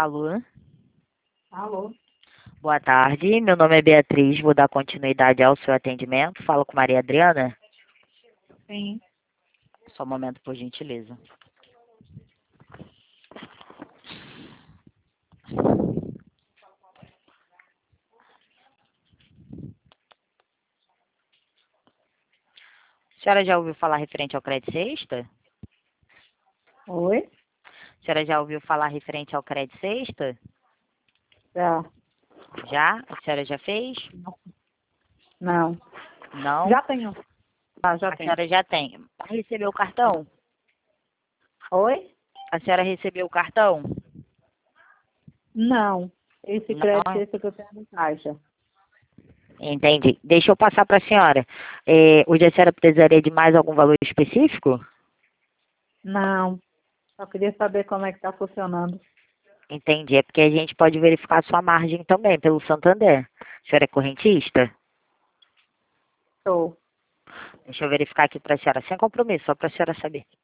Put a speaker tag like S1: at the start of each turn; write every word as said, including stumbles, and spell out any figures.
S1: Alô?
S2: Alô?
S1: Boa tarde, meu nome é Beatriz, vou dar continuidade ao seu atendimento. Falo com Maria Adriana?
S2: Sim.
S1: Só um momento, por gentileza. A senhora já ouviu falar referente ao crédito sexta?
S2: Oi?
S1: A senhora já ouviu falar referente ao crédito sexta?
S2: Já.
S1: Já? A senhora já fez?
S2: Não.
S1: Não?
S2: Já tenho. Ah, já
S1: A
S2: tenho.
S1: senhora já tem. Recebeu o cartão?
S2: Oi?
S1: A senhora recebeu o cartão?
S2: Não. Esse crédito
S1: Não.
S2: esse que eu tenho no caixa.
S1: Entendi. Deixa eu passar para a senhora. É, hoje a senhora precisaria de mais algum valor específico?
S2: Não. Só queria saber como é que está funcionando.
S1: Entendi. É porque a gente pode verificar a sua margem também pelo Santander. A senhora é correntista?
S2: Estou.
S1: Deixa eu verificar aqui para a senhora, sem compromisso, só para a senhora saber.